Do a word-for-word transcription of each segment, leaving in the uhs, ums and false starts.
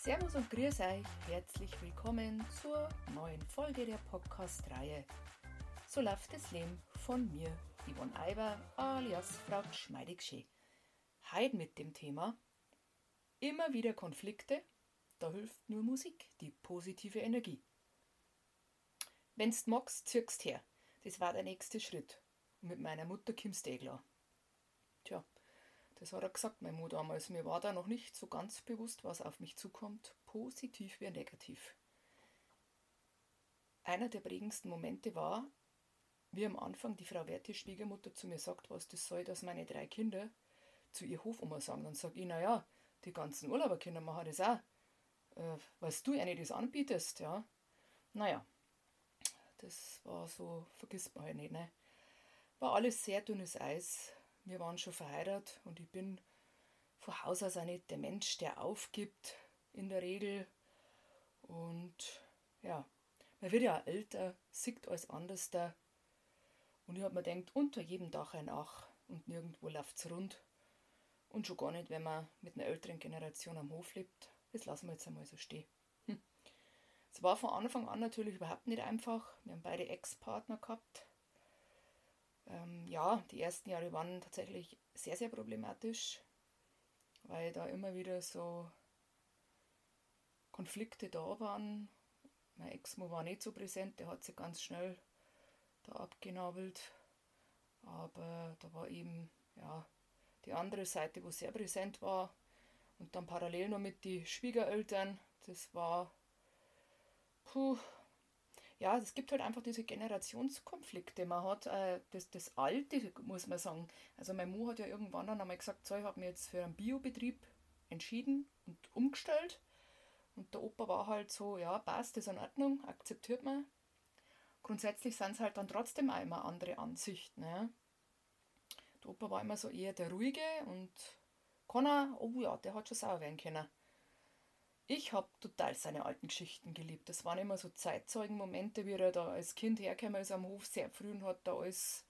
Servus und grüß euch, herzlich willkommen zur neuen Folge der Podcast-Reihe So läuft das Leben von mir, Yvonne Aiber alias Frau Gschmeidig-Schee. Heute mit dem Thema immer wieder Konflikte, da hilft nur Musik, die positive Energie. Wenn's magst, ziehst her, das war der nächste Schritt. Und mit meiner Mutter kommst du eh klar. Tja, das hat er gesagt, meine Mutter damals. Mir war da noch nicht so ganz bewusst, was auf mich zukommt, positiv wie negativ. Einer der prägendsten Momente war, wie am Anfang die Frau Werte, Schwiegermutter, zu mir sagt, was das soll, dass meine drei Kinder zu ihr Hofoma sagen. Dann sage ich, naja, die ganzen Urlauberkinder machen das auch, äh, weil du ihnen das anbietest, ja. Naja, das war so, vergisst man halt nicht, ne. War alles sehr dünnes Eis. Wir waren schon verheiratet und ich bin von Haus aus auch nicht der Mensch, der aufgibt, in der Regel. Und ja, man wird ja auch älter, sieht alles anders da. Und ich habe mir gedacht, unter jedem Dach ein Ach und nirgendwo läuft's rund. Und schon gar nicht, wenn man mit einer älteren Generation am Hof lebt. Das lassen wir jetzt einmal so stehen. Hm. Es war von Anfang an natürlich überhaupt nicht einfach. Wir haben beide Ex-Partner gehabt. Ähm, ja, die ersten Jahre waren tatsächlich sehr, sehr problematisch, weil da immer wieder so Konflikte da waren. Mein Ex-Mann war nicht so präsent, der hat sich ganz schnell da abgenabelt. Aber da war eben ja die andere Seite, wo sehr präsent war. Und dann parallel noch mit den Schwiegereltern. Das war, puh, ja, es gibt halt einfach diese Generationskonflikte. Man hat äh, das, das Alte, muss man sagen. Also mein Mo hat ja irgendwann dann einmal gesagt, so, ich habe mich jetzt für einen Biobetrieb entschieden und umgestellt. Und der Opa war halt so, ja, passt, ist in Ordnung, akzeptiert man. Grundsätzlich sind es halt dann trotzdem auch immer andere Ansichten. Ne? Der Opa war immer so eher der Ruhige und Connor, oh ja, der hat schon sauer werden können. Ich habe total seine alten Geschichten geliebt. Das waren immer so Zeitzeugenmomente, wie er da als Kind hergekommen ist am Hof sehr früh und hat da alles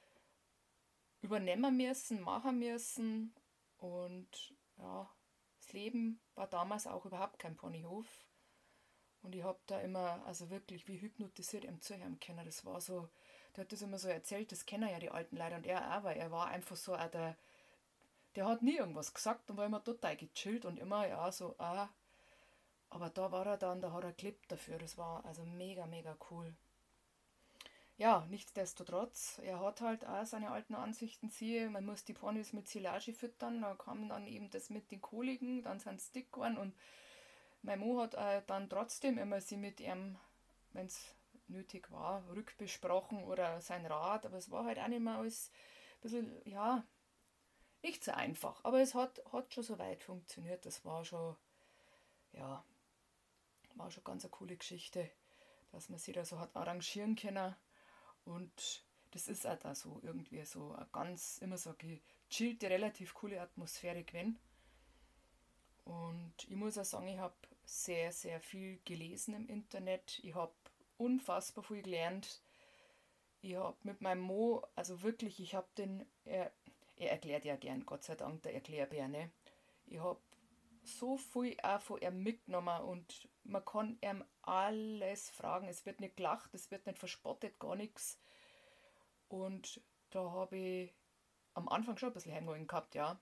übernehmen müssen, machen müssen. Und ja, das Leben war damals auch überhaupt kein Ponyhof. Und ich habe da immer, also wirklich wie hypnotisiert ihm zuhören können. Das war so, der hat das immer so erzählt, das kennen ja die alten Leute und er auch, weil er war einfach so auch der, der hat nie irgendwas gesagt und war immer total gechillt und immer, ja, so, ah, aber da war er dann, da hat er gelebt dafür. Das war also mega, mega cool. Ja, nichtsdestotrotz, er hat halt auch seine alten Ansichten, siehe, man muss die Ponys mit Silage füttern, da kam dann eben das mit den Koliken, dann sind sie dick geworden und mein Mo hat äh, dann trotzdem immer sie mit ihm, wenn es nötig war, rückbesprochen oder sein Rat, aber es war halt auch nicht mehr alles ein bisschen, ja, nicht so einfach, aber es hat, hat schon so weit funktioniert, das war schon, ja, war schon ganz eine coole Geschichte, dass man sich da so hat arrangieren können. Und das ist auch da so irgendwie so eine ganz, immer so eine gechillte, relativ coole Atmosphäre gewesen. Und ich muss auch sagen, ich habe sehr, sehr viel gelesen im Internet. Ich habe unfassbar viel gelernt. Ich habe mit meinem Mo, also wirklich, ich habe den, er, er erklärt ja gern, Gott sei Dank, der Erklärbär, ne? Ich habe so viel auch von ihm mitgenommen und man kann ihm alles fragen. Es wird nicht gelacht, es wird nicht verspottet, gar nichts. Und da habe ich am Anfang schon ein bisschen Heimweh gehabt, ja.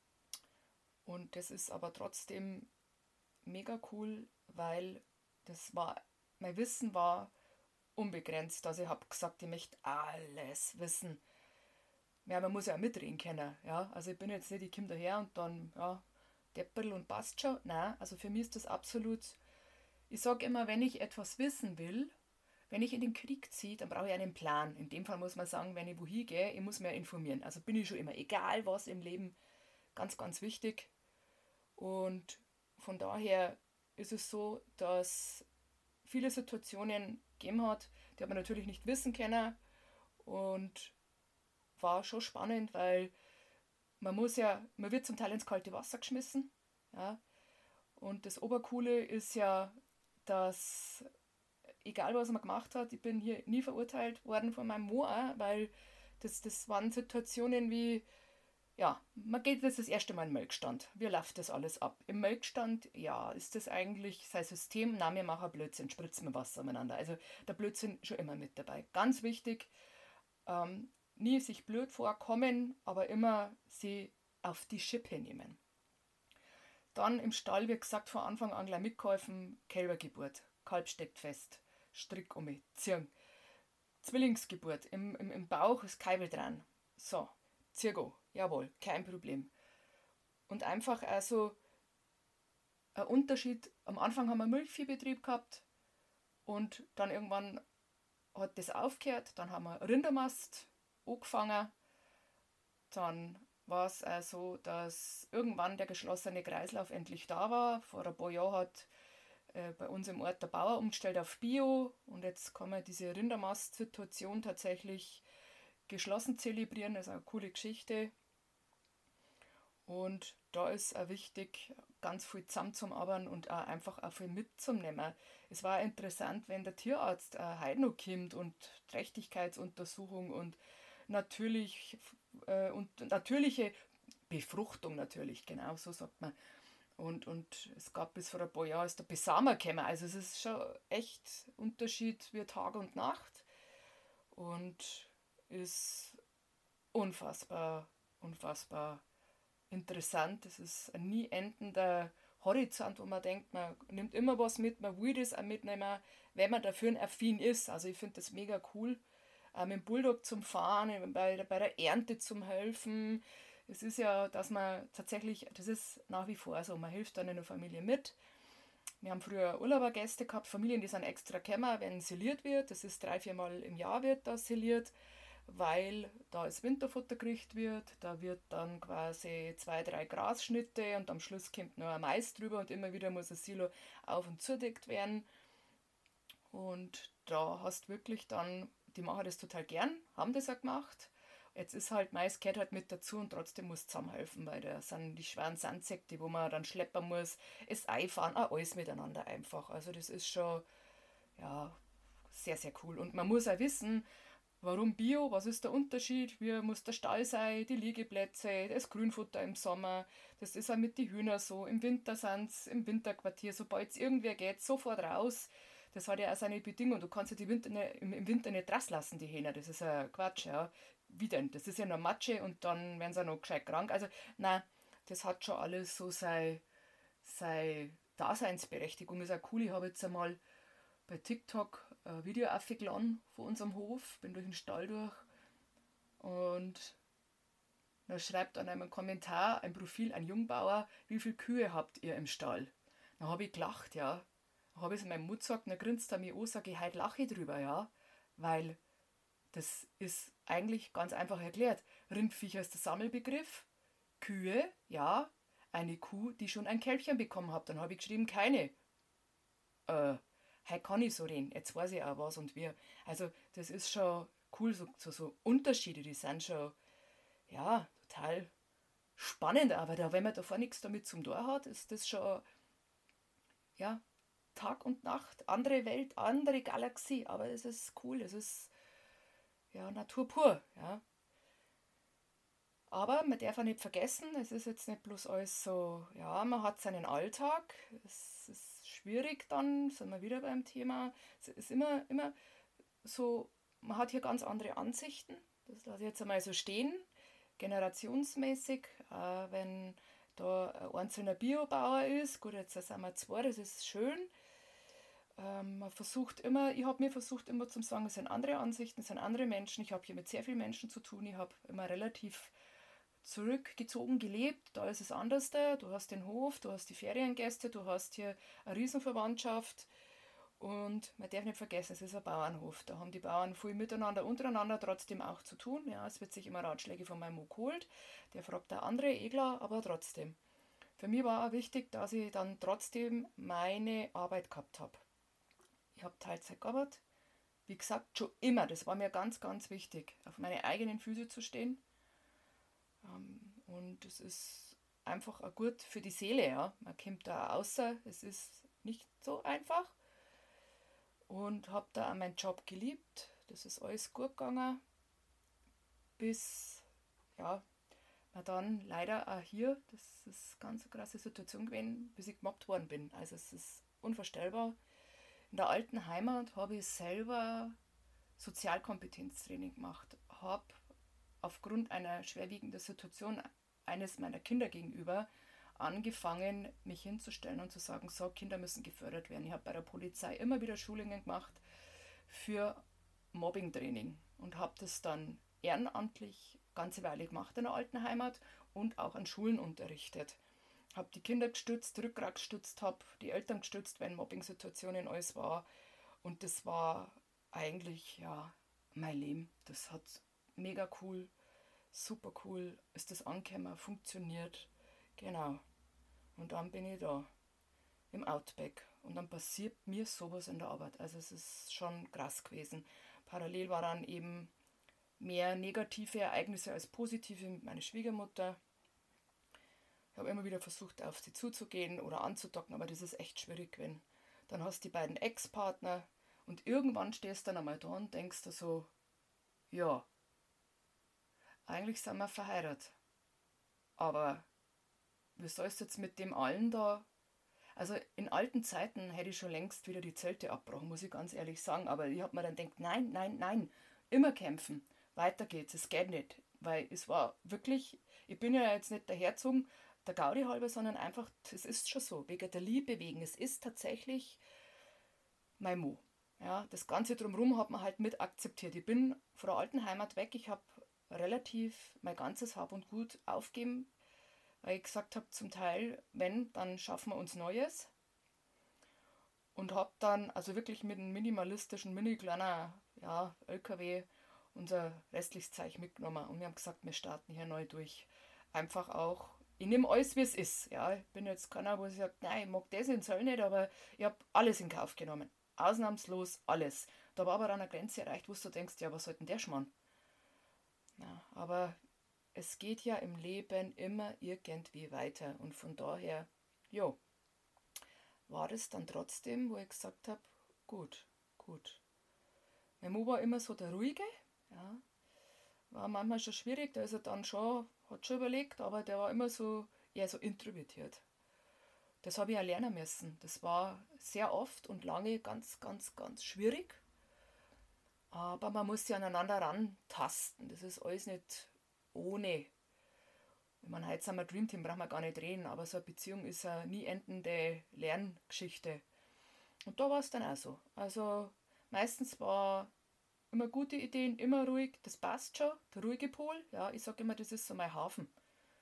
Und das ist aber trotzdem mega cool, weil das war, mein Wissen war unbegrenzt. Also ich habe gesagt, ich möchte alles wissen. Ja, man muss ja auch mitreden können, ja. Also ich bin jetzt nicht, ich komme daher und dann, ja, Depperl und passt schon. Nein, also für mich ist das absolut, ich sage immer, wenn ich etwas wissen will, wenn ich in den Krieg ziehe, dann brauche ich einen Plan. In dem Fall muss man sagen, wenn ich wohin gehe, ich muss mich informieren. Also bin ich schon immer, egal was im Leben, ganz, ganz wichtig. Und von daher ist es so, dass viele Situationen gegeben hat, die hat man natürlich nicht wissen können und war schon spannend, weil man muss ja, man wird zum Teil ins kalte Wasser geschmissen, ja, und das Obercoole ist ja, dass egal was man gemacht hat, ich bin hier nie verurteilt worden von meinem Mo, weil das, das waren Situationen wie, ja, man geht jetzt das erste Mal in den Melkstand. Wie läuft das alles ab? Im Melkstand, ja, ist das eigentlich sein System, na, wir machen Blödsinn, spritzen wir Wasser miteinander. Also der Blödsinn schon immer mit dabei. Ganz wichtig, ähm, nie sich blöd vorkommen, aber immer sie auf die Schippe nehmen. Dann im Stall, wie gesagt, von Anfang an gleich mitgeholfen, Kälbergeburt, Kalb steckt fest, Strick um mich, ziehen. Zwillingsgeburt, im, im, im Bauch ist Keibel dran. So, Zirgo, jawohl, kein Problem. Und einfach also ein Unterschied, am Anfang haben wir einen Milchviehbetrieb gehabt und dann irgendwann hat das aufgehört, dann haben wir Rindermast angefangen, dann war es auch so, dass irgendwann der geschlossene Kreislauf endlich da war. Vor ein paar Jahren hat äh, bei uns im Ort der Bauer umgestellt auf Bio und jetzt kann man diese Rindermast-Situation tatsächlich geschlossen zelebrieren. Das ist eine coole Geschichte. Und da ist auch wichtig, ganz viel zusammenzuarbeiten und auch einfach auch viel mitzunehmen. Es war interessant, wenn der Tierarzt äh, heute noch kommt und Trächtigkeitsuntersuchung und natürlich äh, und natürliche Befruchtung natürlich, genau so sagt man. Und, und es gab bis vor ein paar Jahren ist der Besamer gekommen. Also es ist schon echt Unterschied wie Tag und Nacht und ist unfassbar, unfassbar interessant. Es ist ein nie endender Horizont, wo man denkt, man nimmt immer was mit, man will das auch mitnehmen, wenn man dafür affin ist. Also ich finde das mega cool. Äh, mit dem Bulldog zum Fahren, bei, bei der Ernte zum Helfen. Es ist ja, dass man tatsächlich, das ist nach wie vor so, man hilft dann in der Familie mit. Wir haben früher Urlaubergäste gehabt, Familien, die sind extra gekommen, wenn siliert wird. Das ist drei, viermal im Jahr wird das siliert, weil da das Winterfutter gekriegt wird. Da wird dann quasi zwei, drei Grasschnitte und am Schluss kommt noch ein Mais drüber und immer wieder muss das Silo auf- und zudeckt werden. Und da hast wirklich dann, die machen das total gern, haben das auch gemacht. Jetzt ist halt, Mais gehört halt mit dazu und trotzdem muss zusammenhelfen, weil da sind die schweren Sandsäcke, wo man dann schleppen muss, es einfahren, auch alles miteinander einfach. Also das ist schon, ja, sehr, sehr cool. Und man muss auch wissen, warum Bio, was ist der Unterschied, wie muss der Stall sein, die Liegeplätze, das Grünfutter im Sommer, das ist auch mit den Hühnern so, im Winter sind sie im Winterquartier, sobald es irgendwer geht, sofort raus. Das hat ja auch seine Bedingung, du kannst ja die Winter nicht, im Winter nicht rauslassen, die Hähner, das ist ja Quatsch, ja. Wie denn? Das ist ja nur Matsche und dann werden sie auch noch gescheit krank. Also, nein, das hat schon alles so seine sei Daseinsberechtigung. Ist auch cool, ich habe jetzt einmal bei TikTok ein Video aufgeladen von unserem Hof, bin durch den Stall durch und da schreibt an einem Kommentar ein Profil, ein Jungbauer, wie viele Kühe habt ihr im Stall? Da habe ich gelacht, ja. Da habe ich es meinem Mut gesagt, dann grinst er mich an, sage ich, heute lache ich drüber, ja. Weil das ist eigentlich ganz einfach erklärt. Rindviecher ist der Sammelbegriff. Kühe, ja. Eine Kuh, die schon ein Kälbchen bekommen hat. Dann habe ich geschrieben, keine. Äh, heute kann ich so reden. Jetzt weiß ich auch was und wie. Also das ist schon cool, so, so, so Unterschiede, die sind schon, ja, total spannend. Aber da, wenn man davor nichts damit zum Tor hat, ist das schon, ja, Tag und Nacht, andere Welt, andere Galaxie. Aber es ist cool, es ist, ja, Natur pur, ja. Aber man darf auch nicht vergessen, es ist jetzt nicht bloß alles so, ja, man hat seinen Alltag, es ist schwierig dann, sind wir wieder beim Thema, es ist immer, immer so, man hat hier ganz andere Ansichten, das lasse ich jetzt einmal so stehen, generationsmäßig, äh, wenn da ein einzelner Biobauer ist, gut, jetzt sind wir zwei, das ist schön, ähm, man versucht immer, ich habe mir versucht immer zu sagen, es sind andere Ansichten, es sind andere Menschen, ich habe hier mit sehr vielen Menschen zu tun, ich habe immer relativ zurückgezogen gelebt, da ist es anders da, du hast den Hof, du hast die Feriengäste, du hast hier eine Riesenverwandtschaft und man darf nicht vergessen, es ist ein Bauernhof, da haben die Bauern viel miteinander, untereinander trotzdem auch zu tun, ja, es wird sich immer Ratschläge von meinem Mo geholt, der fragt der andere, eh klar, aber trotzdem. Für mich war auch wichtig, dass ich dann trotzdem meine Arbeit gehabt habe. Ich habe Teilzeit gearbeitet, wie gesagt, schon immer, das war mir ganz, ganz wichtig, auf meine eigenen Füße zu stehen. Und es ist einfach auch gut für die Seele, ja. Man kommt da außer, es ist nicht so einfach. Und habe da auch meinen Job geliebt. Das ist alles gut gegangen. Bis, ja, Na dann leider auch hier, das ist eine ganz krasse Situation gewesen, bis ich gemobbt worden bin. Also es ist unvorstellbar. In der alten Heimat habe ich selber Sozialkompetenztraining gemacht, habe aufgrund einer schwerwiegenden Situation eines meiner Kinder gegenüber angefangen, mich hinzustellen und zu sagen, so, Kinder müssen gefördert werden. Ich habe bei der Polizei immer wieder Schulungen gemacht für Mobbingtraining und habe das dann ehrenamtlich ganze Weile gemacht in der alten Heimat und auch an Schulen unterrichtet. Habe die Kinder gestützt, Rückgrat gestützt, habe die Eltern gestützt, wenn Mobbing-Situationen alles war. Und das war eigentlich, ja, mein Leben. Das hat mega cool, super cool, ist das angekommen, funktioniert. Genau. Und dann bin ich da im Outback und dann passiert mir sowas in der Arbeit. Also es ist schon krass gewesen. Parallel war dann eben mehr negative Ereignisse als positive mit meiner Schwiegermutter. Ich habe immer wieder versucht, auf sie zuzugehen oder anzudocken, aber das ist echt schwierig gewesen. Dann hast du die beiden Ex-Partner und irgendwann stehst du dann einmal da und denkst du so, ja, eigentlich sind wir verheiratet. Aber wie sollst du jetzt mit dem allen da. Also in alten Zeiten hätte ich schon längst wieder die Zelte abgebrochen, muss ich ganz ehrlich sagen. Aber ich habe mir dann gedacht, nein, nein, nein, immer kämpfen. Weiter geht's, es geht nicht. Weil es war wirklich, ich bin ja jetzt nicht der Herzog, der Gaudi halber, sondern einfach, es ist schon so, wegen der Liebe wegen. Es ist tatsächlich mein Mo. Ja, das Ganze drumherum hat man halt mit akzeptiert. Ich bin von der alten Heimat weg, ich habe relativ mein ganzes Hab und Gut aufgeben, weil ich gesagt habe, zum Teil, wenn, dann schaffen wir uns Neues. Und habe dann also wirklich mit einem minimalistischen, mini kleiner ja, L K W unser restliches Zeug mitgenommen. Und wir haben gesagt, wir starten hier neu durch. Einfach auch, ich nehme alles, wie es ist. Ja, ich bin jetzt keiner, wo ich sage, nein, ich mag das in Zoll nicht, aber ich habe alles in Kauf genommen. Ausnahmslos alles. Da war aber dann eine Grenze erreicht, wo du denkst, ja, was soll denn der Schmarrn? Ja, aber es geht ja im Leben immer irgendwie weiter. Und von daher, jo, war das dann trotzdem, wo ich gesagt habe, gut, gut. Mein Mo war immer so der Ruhige, ja, war manchmal schon schwierig, da ist er dann schon, hat schon überlegt, aber der war immer so, eher so introvertiert. Das habe ich auch lernen müssen. Das war sehr oft und lange ganz, ganz, ganz schwierig. Aber man muss sich aneinander rantasten. Das ist alles nicht ohne. Ich meine, heute sind wir Dream Team, brauchen wir gar nicht reden, aber so eine Beziehung ist eine nie endende Lerngeschichte. Und da war es dann auch so. Also meistens war immer gute Ideen, immer ruhig, das passt schon, der ruhige Pol. Ja, ich sage immer, das ist so mein Hafen.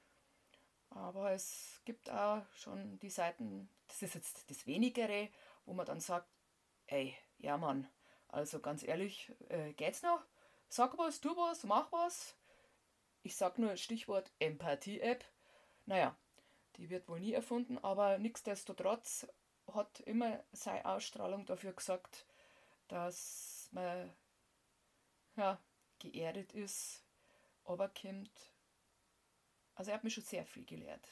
Aber es gibt auch schon die Seiten, das ist jetzt das Wenigere, wo man dann sagt, ey, ja Mann, also ganz ehrlich, äh, geht's noch? Sag was, tu was, mach was. Ich sag nur Stichwort Empathie-App. Naja, die wird wohl nie erfunden, aber nichtsdestotrotz hat immer seine Ausstrahlung dafür gesagt, dass man ja, geerdet ist, aber kommt. Also er hat mich schon sehr viel gelehrt.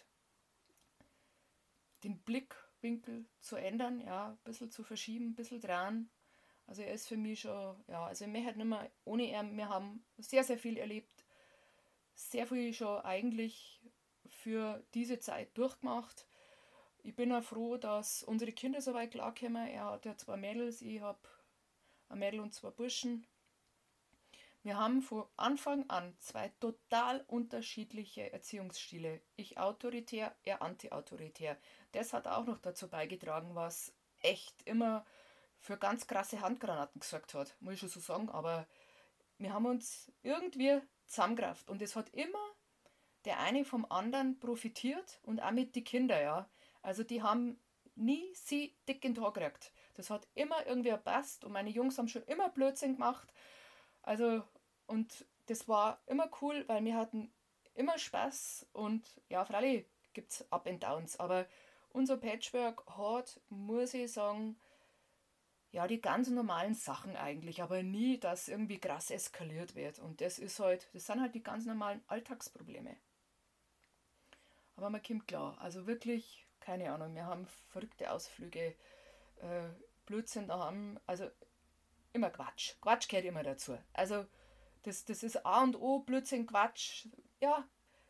Den Blickwinkel zu ändern, ja, ein bisschen zu verschieben, ein bisschen dran. Also er ist für mich schon, ja, also wir hätten immer ohne ihn, wir haben sehr, sehr viel erlebt, sehr viel schon eigentlich für diese Zeit durchgemacht. Ich bin auch froh, dass unsere Kinder so weit klarkommen. Er hat ja zwei Mädels, ich habe ein Mädel und zwei Burschen. Wir haben von Anfang an zwei total unterschiedliche Erziehungsstile. Ich autoritär, er anti-autoritär. Das hat auch noch dazu beigetragen, was echt immer für ganz krasse Handgranaten gesorgt hat, muss ich schon so sagen. Aber wir haben uns irgendwie zusammengerafft und es hat immer der eine vom anderen profitiert und auch mit die Kinder, ja. Also die haben nie sie dick in den Tag gekriegt. Das hat immer irgendwie gepasst und meine Jungs haben schon immer Blödsinn gemacht. Also, und das war immer cool, weil wir hatten immer Spaß und ja, freilich gibt es Up and Downs, aber unser Patchwork hat, muss ich sagen, ja, die ganz normalen Sachen eigentlich, aber nie, dass irgendwie krass eskaliert wird. Und das ist halt, das sind halt die ganz normalen Alltagsprobleme. Aber man kommt klar, also wirklich, keine Ahnung, wir haben verrückte Ausflüge, äh, Blödsinn daheim, also immer Quatsch. Quatsch gehört immer dazu. Also das, das ist A und O, Blödsinn, Quatsch. Ja,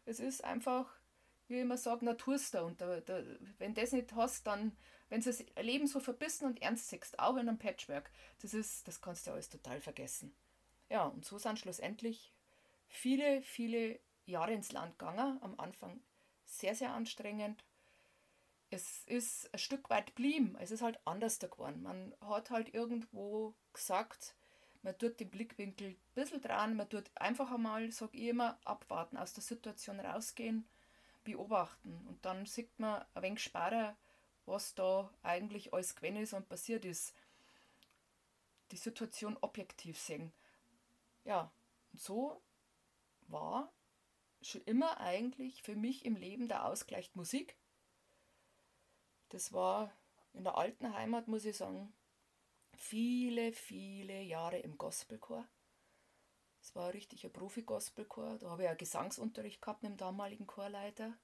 es ist einfach, wie ich immer sage, Naturster. Und da, da, wenn du das nicht hast, dann, wenn du das Leben so verbissen und ernst siehst, auch in einem Patchwork, das ist, das kannst du alles total vergessen. Ja, und so sind schlussendlich viele, viele Jahre ins Land gegangen. Am Anfang sehr, sehr anstrengend. Es ist ein Stück weit geblieben. Es ist halt anders geworden. Man hat halt irgendwo gesagt, man tut den Blickwinkel ein bisschen dran, man tut einfach einmal, sage ich immer, abwarten, aus der Situation rausgehen, beobachten. Und dann sieht man ein wenig später, was da eigentlich alles gewesen ist und passiert ist. Die Situation objektiv sehen. Ja, und so war schon immer eigentlich für mich im Leben der Ausgleich Musik. Das war in der alten Heimat, muss ich sagen, viele, viele Jahre im Gospelchor. Es war richtig ein Profi-Gospelchor. Da habe ich auch Gesangsunterricht gehabt mit dem damaligen Chorleiter.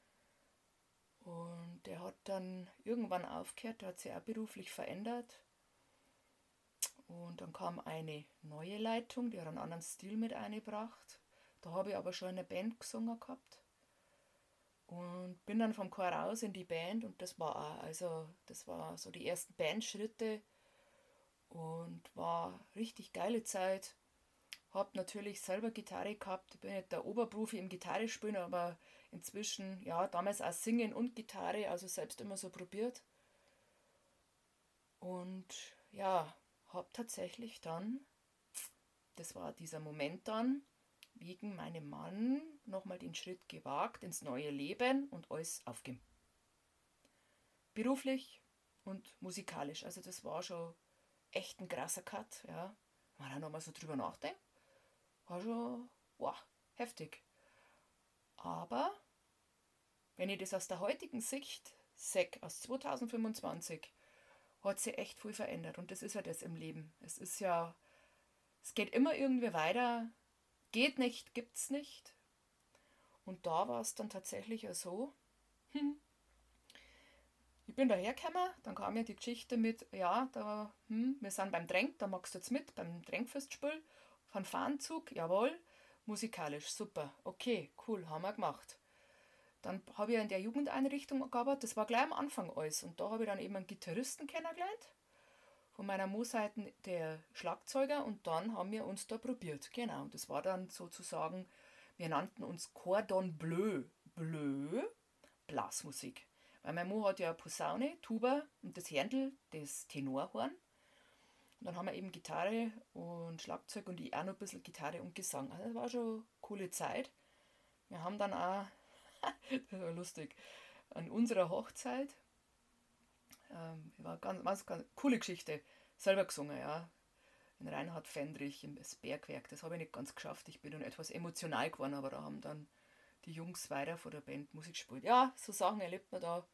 Und der hat dann irgendwann aufgehört, der hat sich auch beruflich verändert. Und dann kam eine neue Leitung, die hat einen anderen Stil mit eingebracht. Da habe ich aber schon in einer Band gesungen gehabt. Und bin dann vom Chor raus in die Band und das war auch, also das war so die ersten Bandschritte und war richtig geile Zeit. Hab natürlich selber Gitarre gehabt, ich bin nicht der Oberprofi im Gitarre spielen, aber inzwischen, ja, damals auch Singen und Gitarre, also selbst immer so probiert. Und ja, hab tatsächlich dann, das war dieser Moment dann, wegen meinem Mann nochmal den Schritt gewagt ins neue Leben und alles aufgeben. Beruflich und musikalisch. Also das war schon echt ein krasser Cut. Ja. Wenn man da nochmal so drüber nachdenkt, war schon wow, heftig. Aber wenn ich das aus der heutigen Sicht sehe, aus zwanzig fünfundzwanzig, hat sich echt viel verändert. Und das ist ja das im Leben. Es ist ja, es geht immer irgendwie weiter. Geht nicht, gibt's nicht. Und da war es dann tatsächlich ja so, hm, ich bin dahergekommen, dann kam ja die Geschichte mit, ja, da, hm, wir sind beim Drängt, da magst du jetzt mit, beim Drängfestspiel, Fanfarenzug, jawohl, musikalisch, super, okay, cool, haben wir gemacht. Dann habe ich in der Jugendeinrichtung gearbeitet, das war gleich am Anfang alles. Und da habe ich dann eben einen Gitarristen kennengelernt, von meiner Mo-Seite der Schlagzeuger, und dann haben wir uns da probiert. Genau, und das war dann sozusagen, wir nannten uns Cordon Bleu, Bleu, Blasmusik. Weil mein Mo hat ja Posaune, Tuba und das Händel, das Tenorhorn. Und dann haben wir eben Gitarre und Schlagzeug und ich auch noch ein bisschen Gitarre und Gesang. Also das war schon eine coole Zeit. Wir haben dann auch, das war lustig, an unserer Hochzeit, ähm, war ganz, ganz, ganz coole Geschichte, selber gesungen, ja. In Reinhard Fendrich im Bergwerk. Das habe ich nicht ganz geschafft. Ich bin dann etwas emotional geworden, aber da haben dann die Jungs weiter von der Band Musik gespielt. Ja, so Sachen erlebt man da.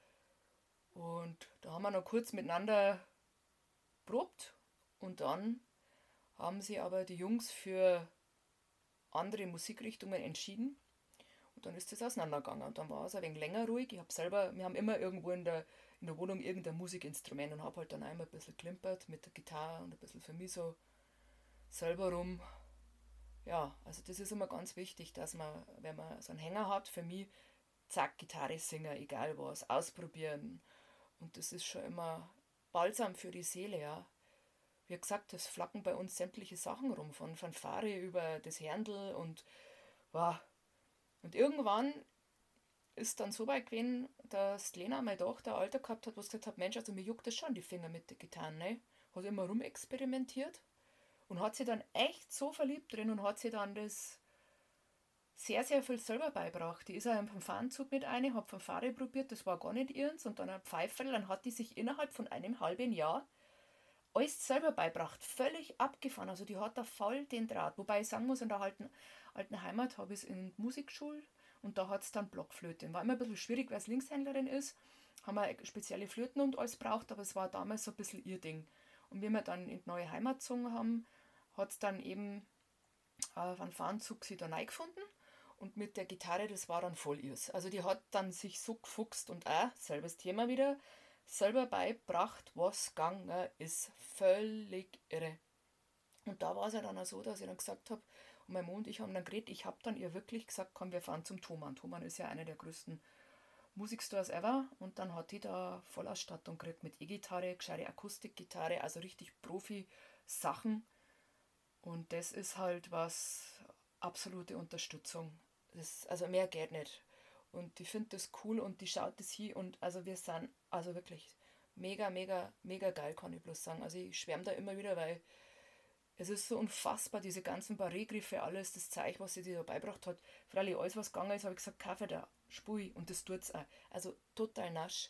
Und da haben wir noch kurz miteinander probt und dann haben sie aber die Jungs für andere Musikrichtungen entschieden und dann ist das auseinandergegangen und dann war es ein wenig länger ruhig. Ich habe selber, wir haben immer irgendwo in der, in der Wohnung irgendein Musikinstrument und habe halt dann einmal ein bisschen klimpert mit der Gitarre und ein bisschen für mich so selber rum. Ja, also das ist immer ganz wichtig, dass man, wenn man so einen Hänger hat, für mich, zack, Gitarre singen, egal was, ausprobieren. Und das ist schon immer balsam für die Seele, ja. Wie gesagt, es flacken bei uns sämtliche Sachen rum, von Fanfare über das Händel und wow. Und irgendwann ist dann so weit gewesen, dass Lena, meine Tochter, Alter gehabt hat, was gesagt hat, Mensch, also mir juckt das schon die Finger mit der Gitarre, ne? Hat immer rumexperimentiert und hat sich dann echt so verliebt drin und hat sich dann das sehr, sehr viel selber beibracht. Die ist auch im Fanzug mit eine, hat Fanfare probiert, das war gar nicht ihrs und dann ein Pfeiferl, dann hat die sich innerhalb von einem halben Jahr alles selber beibracht, völlig abgefahren, also die hat da voll den Draht, wobei ich sagen muss, in der alten, alten Heimat habe ich es in Musikschule und da hat es dann Blockflöte, war immer ein bisschen schwierig, weil es Linkshändlerin ist, haben wir spezielle Flöten und alles braucht, aber es war damals so ein bisschen ihr Ding. Und wie wir dann in die neue Heimat gezogen haben, hat es dann eben äh, Fanfarenzug sie da reingefunden. Und mit der Gitarre, das war dann voll ihrs. Also die hat dann sich so gefuchst und auch, selbes Thema wieder, selber beibracht, was gegangen ist. Völlig irre. Und da war es ja dann auch so, dass ich dann gesagt habe, Und mein Mann und ich haben dann geredet, ich habe dann ihr wirklich gesagt, komm, wir fahren zum Thomann. Thomann ist ja einer der größten Musikstores ever. Und dann hat die da Vollausstattung gekriegt mit E-Gitarre, gescheite Akustikgitarre, also richtig Profi-Sachen. Und das ist halt was, absolute Unterstützung. Das, also mehr geht nicht. Und die findet das cool und die schaut das hin und also wir sind, also wirklich mega, mega, mega geil, kann ich bloß sagen. Also ich schwärme da immer wieder, weil es ist so unfassbar, diese ganzen Barré-Griffe, alles, das Zeug, was sie dir da beibracht hat. Freilich alles, was gegangen ist, habe ich gesagt, kaufe da, spui und das tut's auch. Also total nasch.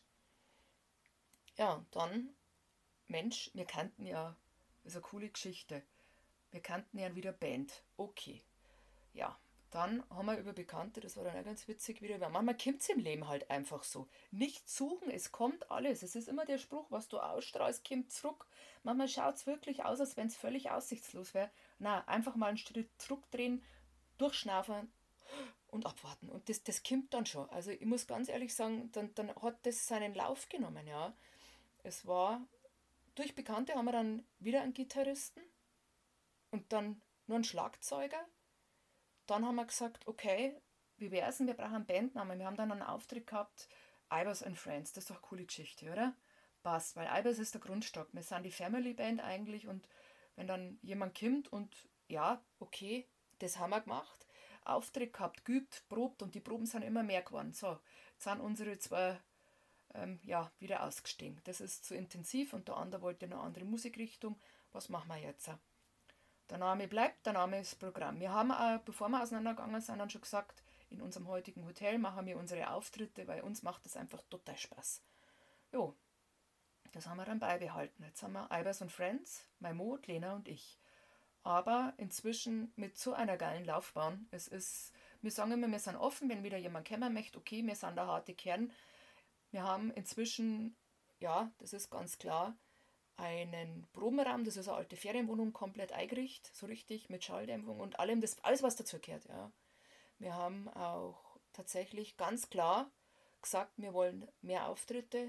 Ja, und dann, Mensch, wir kannten ja, das ist eine coole Geschichte. Wir kannten ja wieder Band. Okay. Ja, dann haben wir über Bekannte, das war dann auch ganz witzig wieder, weil manchmal kommt es im Leben halt einfach so. Nicht suchen, es kommt alles. Es ist immer der Spruch, was du ausstrahlst, kommt zurück. Manchmal schaut es wirklich aus, als wenn es völlig aussichtslos wäre. Na, einfach mal einen Schritt zurückdrehen, durchschnaufen und abwarten. Und das, das kommt dann schon. Also ich muss ganz ehrlich sagen, dann, dann hat das seinen Lauf genommen, ja. Es war, durch Bekannte haben wir dann wieder einen Gitarristen und dann nur einen Schlagzeuger. Dann haben wir gesagt, okay, wie wär's denn, wir brauchen einen Bandnamen. Wir haben dann einen Auftritt gehabt, Ibers and Friends, das ist doch eine coole Geschichte, oder? Passt, weil Ibers ist der Grundstock. Wir sind die Family Band eigentlich und wenn dann jemand kommt und ja, okay, das haben wir gemacht, Auftritt gehabt, geübt, probt und die Proben sind immer mehr geworden. So, jetzt sind unsere zwei ähm, ja, wieder ausgestiegen. Das ist zu intensiv und der andere wollte eine andere Musikrichtung. Was machen wir jetzt? Der Name bleibt, der Name ist Programm. Wir haben auch, bevor wir auseinandergegangen sind, dann schon gesagt, in unserem heutigen Hotel machen wir unsere Auftritte, weil uns macht das einfach total Spaß. Jo, das haben wir dann beibehalten. Jetzt haben wir Ibers und Friends, mein Mo, Lena und ich. Aber inzwischen mit so einer geilen Laufbahn. Es ist, wir sagen immer, wir sind offen, wenn wieder jemand kommen möchte, okay, wir sind der harte Kern. Wir haben inzwischen, ja, das ist ganz klar, einen Probenraum, das ist eine alte Ferienwohnung, komplett eingerichtet, so richtig mit Schalldämpfung und allem, das, alles was dazu gehört. Ja. Wir haben auch tatsächlich ganz klar gesagt, wir wollen mehr Auftritte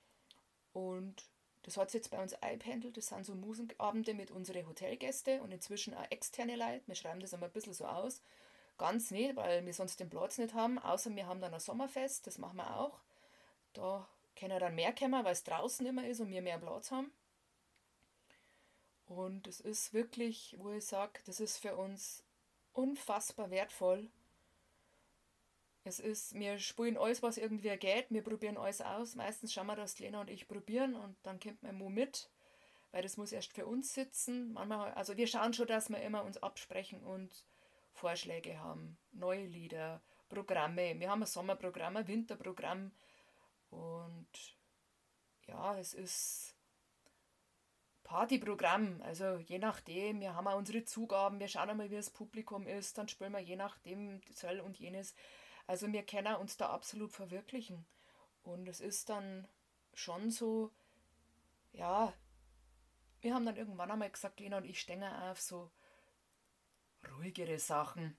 und das hat sich jetzt bei uns eingependelt. Das sind so Musikabende mit unseren Hotelgästen und inzwischen auch externe Leute. Wir schreiben das einmal ein bisschen so aus. Ganz nicht, weil wir sonst den Platz nicht haben, außer wir haben dann ein Sommerfest, das machen wir auch. Da können dann mehr kommen, weil es draußen immer ist und wir mehr Platz haben. Und es ist wirklich, wo ich sage, das ist für uns unfassbar wertvoll. Es ist, wir spielen alles, was irgendwie geht, wir probieren alles aus. Meistens schauen wir, dass Lena und ich probieren und dann kommt mein Mo mit, weil das muss erst für uns sitzen. Manchmal, also wir schauen schon, dass wir immer uns absprechen und Vorschläge haben, neue Lieder, Programme. Wir haben ein Sommerprogramm, ein Winterprogramm und ja, es ist Partyprogramm, also je nachdem, wir haben auch unsere Zugaben, wir schauen einmal, wie das Publikum ist, dann spielen wir je nachdem soll und jenes. Also wir können uns da absolut verwirklichen. Und es ist dann schon so, ja, wir haben dann irgendwann einmal gesagt, Lena und ich stehen auf so ruhigere Sachen.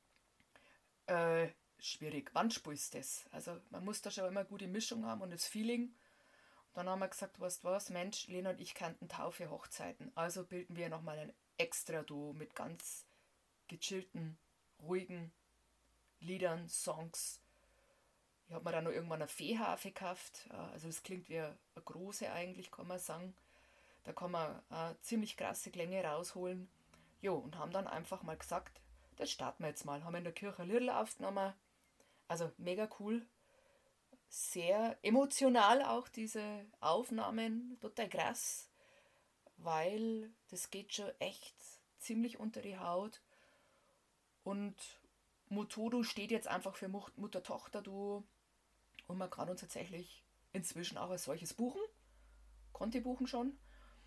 Äh, schwierig, wann spielst du das? Also man muss da schon immer eine gute Mischung haben und das Feeling. Dann haben wir gesagt, weißt du was, Mensch, Lena und ich kannten Taufe Hochzeiten. Also bilden wir nochmal ein Extra-Duo mit ganz gechillten, ruhigen Liedern, Songs. Ich habe mir dann noch irgendwann eine Feenharfe gekauft. Also das klingt wie eine große eigentlich, kann man sagen. Da kann man eine ziemlich krasse Klänge rausholen. Jo, und haben dann einfach mal gesagt, das starten wir jetzt mal. Haben in der Kirche ein Liedl aufgenommen. Also mega cool. Sehr emotional auch diese Aufnahmen, total krass, weil das geht schon echt ziemlich unter die Haut und Motodu steht jetzt einfach für Mutter-Tochter-Duo und man kann uns tatsächlich inzwischen auch als solches buchen, konnte buchen schon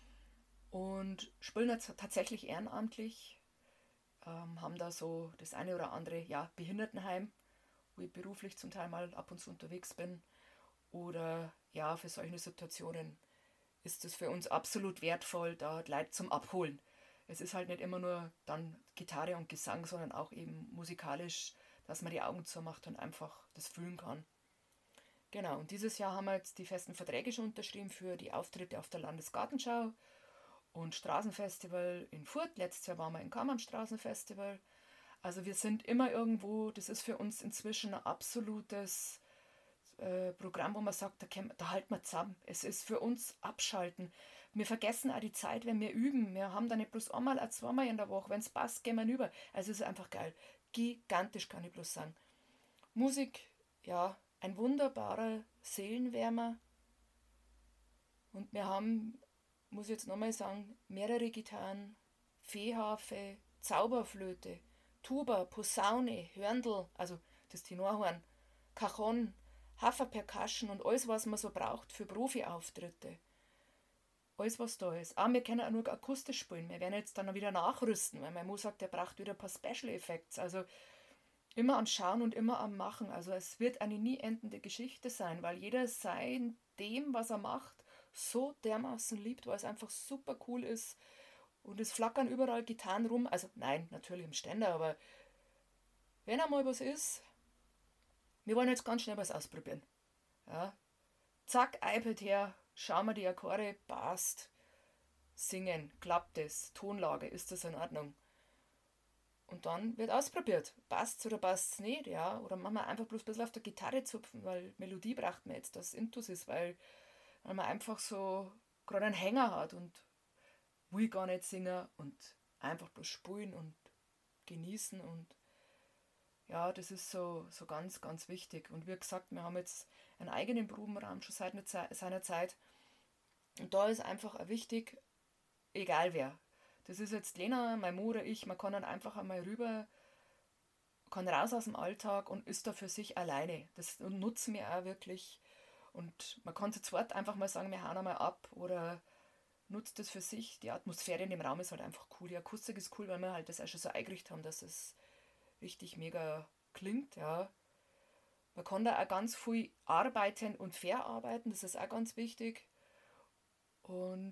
und spielen jetzt tatsächlich ehrenamtlich, ähm, haben da so das eine oder andere, ja, Behindertenheim, wo ich beruflich zum Teil mal ab und zu unterwegs bin. Oder ja, für solche Situationen ist es für uns absolut wertvoll, da Leute zum Abholen. Es ist halt nicht immer nur dann Gitarre und Gesang, sondern auch eben musikalisch, dass man die Augen zumacht und einfach das fühlen kann. Genau, und dieses Jahr haben wir jetzt die festen Verträge schon unterschrieben für die Auftritte auf der Landesgartenschau und Straßenfestival in Furth. Letztes Jahr waren wir im Kammern Straßenfestival. Also wir sind immer irgendwo, das ist für uns inzwischen ein absolutes äh, Programm, wo man sagt, da, können, da halten wir zusammen. Es ist für uns abschalten. Wir vergessen auch die Zeit, wenn wir üben. Wir haben da nicht bloß einmal, auch zweimal in der Woche. Wenn es passt, gehen wir über. Also es ist einfach geil. Gigantisch, kann ich bloß sagen. Musik, ja, ein wunderbarer Seelenwärmer. Und wir haben, muss ich jetzt nochmal sagen, mehrere Gitarren, Feeharfe, Zauberflöte, Tuba, Posaune, Hörndl, also das Tenorhorn, Cajon, Hafer-Percussion und alles, was man so braucht für Profi-Auftritte. Alles, was da ist. Ah, wir können auch nur akustisch spielen. Wir werden jetzt dann wieder nachrüsten, weil mein Mo sagt, der braucht wieder ein paar Special Effects. Also immer am Schauen und immer am Machen. Also es wird eine nie endende Geschichte sein, weil jeder sein dem, was er macht, so dermaßen liebt, weil es einfach super cool ist. Und es flackern überall Gitarren rum. Also nein, natürlich im Ständer, aber wenn einmal was ist, wir wollen jetzt ganz schnell was ausprobieren. Ja. Zack, iPad her, schauen wir die Akkorde, passt. Singen, klappt es, Tonlage, ist das in Ordnung? Und dann wird ausprobiert. Passt es oder passt es nicht? Ja? Oder machen wir einfach bloß ein bisschen auf der Gitarre zupfen, weil Melodie braucht man jetzt, dass Intus ist, weil, weil man einfach so gerade einen Hänger hat und will gar nicht singen und einfach bloß spielen und genießen und ja, das ist so, so ganz, ganz wichtig. Und wie gesagt, wir haben jetzt einen eigenen Probenraum schon seit seiner Zeit. Und da ist einfach wichtig, egal wer. Das ist jetzt Lena, mein Mo oder ich, man kann dann einfach einmal rüber, kann raus aus dem Alltag und ist da für sich alleine. Das nutzen wir auch wirklich. Und man kann zu zweit einfach mal sagen, wir hauen einmal ab oder nutzt das für sich. Die Atmosphäre in dem Raum ist halt einfach cool. Die Akustik ist cool, weil wir halt das auch schon so eingerichtet haben, dass es richtig mega klingt, ja. Man kann da auch ganz viel arbeiten und verarbeiten, das ist auch ganz wichtig. Und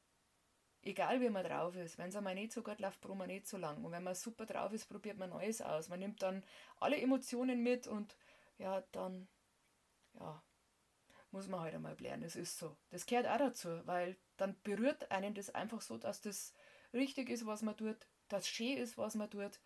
egal wie man drauf ist, wenn es einmal nicht so gut läuft, braucht man nicht so lang. Und wenn man super drauf ist, probiert man Neues aus. Man nimmt dann alle Emotionen mit und ja, dann ja, muss man halt einmal lernen, es ist so. Das gehört auch dazu, weil dann berührt einen das einfach so, dass das richtig ist, was man tut, dass schön ist, was man tut.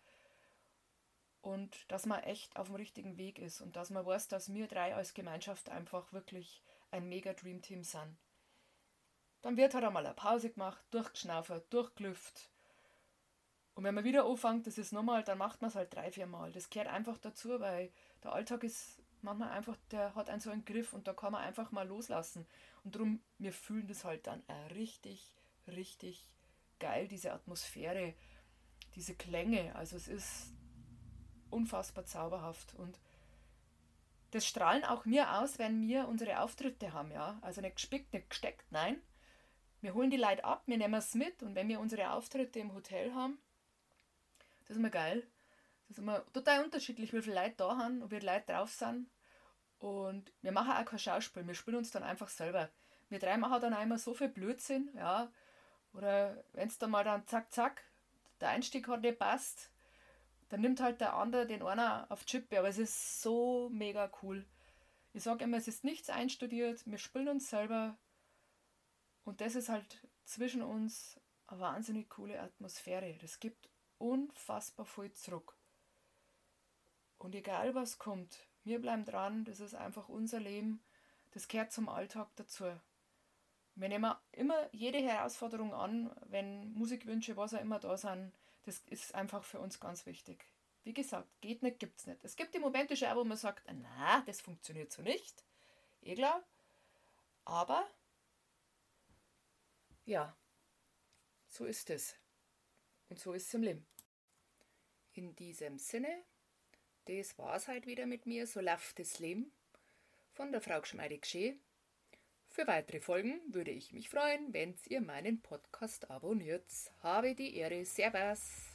Und dass man echt auf dem richtigen Weg ist und dass man weiß, dass wir drei als Gemeinschaft einfach wirklich ein mega Dream Team sind. Dann wird halt einmal eine Pause gemacht, durchgeschnaufert, durchgelüft. Und wenn man wieder anfängt, das ist normal, dann macht man es halt drei, vier Mal. Das gehört einfach dazu, weil der Alltag ist manchmal einfach, der hat einen so einen Griff und da kann man einfach mal loslassen. Und darum, wir fühlen das halt dann auch richtig, richtig geil, diese Atmosphäre, diese Klänge. Also es ist unfassbar zauberhaft und das strahlen auch wir aus, wenn wir unsere Auftritte haben, ja. Also nicht gespickt, nicht gesteckt, nein. Wir holen die Leute ab, wir nehmen es mit und wenn wir unsere Auftritte im Hotel haben, das ist immer geil. Das ist immer total unterschiedlich, wie viele Leute da haben und wie viele Leute drauf sind. Und wir machen auch kein Schauspiel, wir spielen uns dann einfach selber. Wir drei machen dann auch immer so viel Blödsinn, ja. Oder wenn es dann mal dann zack, zack, der Einstieg hat nicht passt, dann nimmt halt der andere den einer auf die Chippe, aber es ist so mega cool. Ich sage immer, es ist nichts einstudiert, wir spielen uns selber und das ist halt zwischen uns eine wahnsinnig coole Atmosphäre. Das gibt unfassbar viel zurück. Und egal was kommt, wir bleiben dran, das ist einfach unser Leben, das gehört zum Alltag dazu. Wir nehmen immer jede Herausforderung an, wenn Musikwünsche, was auch immer da sind. Das ist einfach für uns ganz wichtig. Wie gesagt, geht nicht, gibt's nicht. Es gibt die Momente schon, wo man sagt, na, das funktioniert so nicht. Eh klar. Aber, ja, so ist es. Und so ist es im Leben. In diesem Sinne, das war's halt wieder mit mir. So läuft das Leben. Von der Frau Gschmeidi-Gschee. Für weitere Folgen würde ich mich freuen, wenn ihr meinen Podcast abonniert. Habe die Ehre. Servus.